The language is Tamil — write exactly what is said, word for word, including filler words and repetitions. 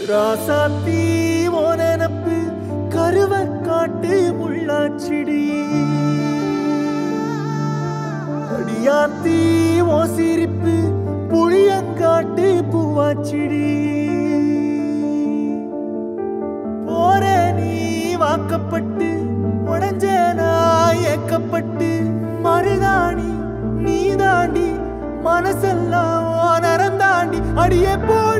ராசாத்தி ஓனப்பு கருவ காட்டு முள்ளாச்சிடி அடியாத்தி ஓ சிரிப்பு புளியங்காட்டு பூவாச்சிடி போற நீ வாக்கப்பட்டு உடஞ்ச நான் ஏக்கப்பட்டு மருதாணி நீ தாண்டி மனசெல்லாம் நரந்தாண்டி அடியே போ